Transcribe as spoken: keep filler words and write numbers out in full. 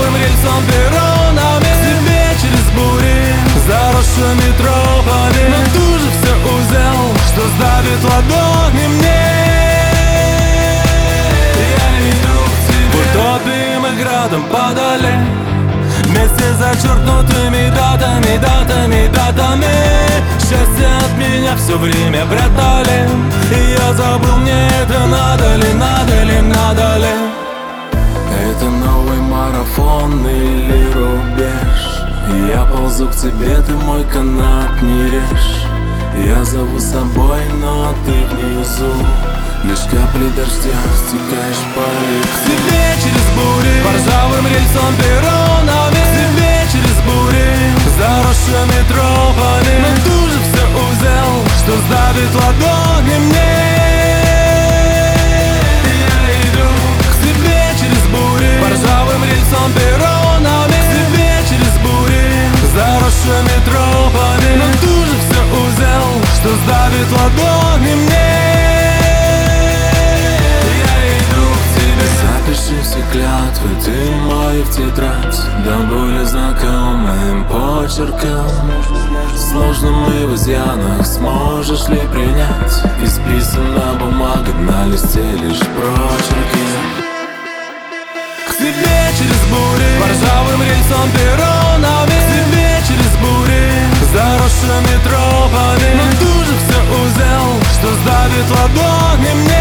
ржавым рельсом перронами, к тебе через бури, заросшими тропами. Но ты же все узел, что сдавит ладони мне. Я иду к тебе, утопием и градом подали, вместе зачеркнутыми датами, датами, датами. Счастье от меня все время прятали, и я забыл, мне это надо ли, надо ли, надо ли. Это новый марафон или рубеж, я ползу к тебе, ты мой канат не режь. Я зову с собой, но ты внизу, лишь капли дождя стекаешь по лицу. К тебе через бури, по ржавым рельсам перронами, к тебе через бури, заросшими тропами. Но ты же все узел, что сдавит ладони мне. Я иду к тебе через бури, по ржавым рельсам перронами, к тебе через бури, заросшими тропами. Но ты же все узел, что сдавит ладони мне. Запиши все клятвы, ты мой в тетрадь, да более знакомым почерком. Сложным и в изъянах сможешь ли принять? Исписана бумага на листе, лишь прочерки. К тебе через бури, по ржавым рельсам перронами, к тебе через бури, заросшими тропами. Но ты же все узел, что сдавит ладони мне.